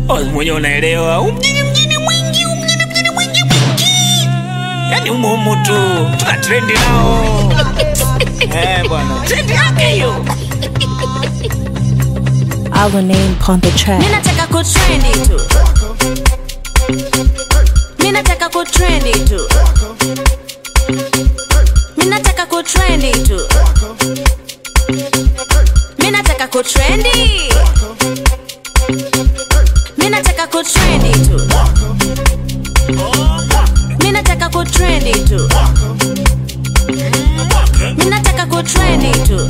Mwenye unaelewa. Mjini mwingi. Yani umo tu. Tuna trendi nao. Bwana. Trendi yake hiyo. Our name on the track. Mina taka ku trendy tu. Mina taka ku trendy tu. Mina taka ku trendy tu. Mina taka ku trendy. Mina taka ku trendy tu. Mina taka ku trendy tu. Mina taka ku trendy tu.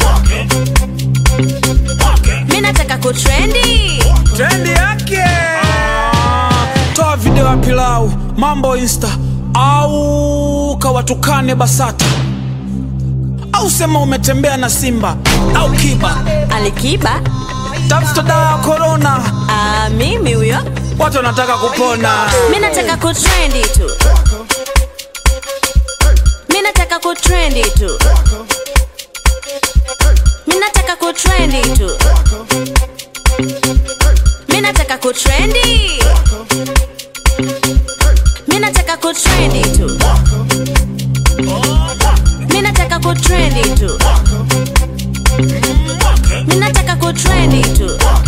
Mina taka ku trendy. Trendi yake. Toa video ya pilau, mambo Insta, au kawatukane Basata, au sema umetembea na Simba au Kiba. Alikiba? Tafuta dawa ya corona. Mimi huyo. Watu wanataka kupona. Mina taka ku trendy tu. Mina taka ku trendy tu. Mina taka ku trendy tu. Mina taka ku trendy. Mina taka ku trendy tu. Mina taka ku trendy tu. Mina taka ku trendy tu.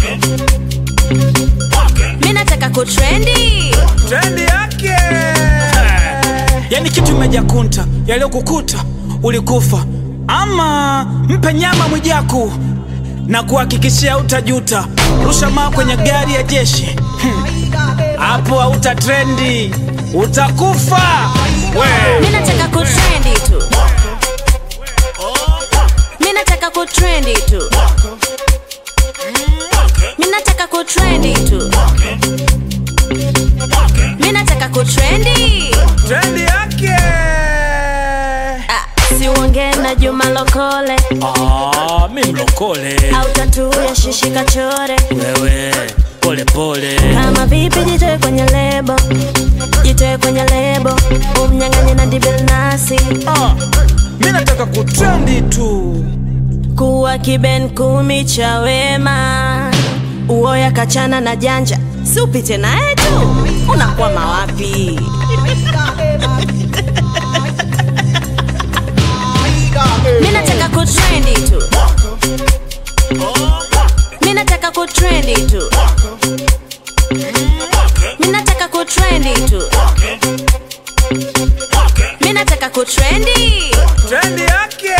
Mina taka ku trendy. Trendi yake. Yani kitu imejakunta, yaliyokukuta ulikufa. Ama mpe nyama Mwijaku na kuhakikishia utajuta. Rusha maa kwenye gari ya jeshi. Hapo hauta trendi, utakufa. Mina taka ku trendy tu. Mina taka ku trendy tu. Mina taka ku trendy tu. Mina taka ku trendy. Trendi yake. Si uongee na Juma Lokole. Mimi mlokole. Au tatu ya shishi kachore. Wewe pole pole. Kama vipi jitoe kwenye lebo. Jitoe kwenye lebo. Umnyang'anye na Dibil Nasi. Mimi nataka kutrendi tu. Kuwa kiben 10 cha wema. Uoya kachana na janja. Si upite naye tu. Unakwama wapi? Mina taka ku trendy tu. Mina taka ku trendy tu. Mina taka ku trendy tu. Mina taka ku trendy. Trendi yake.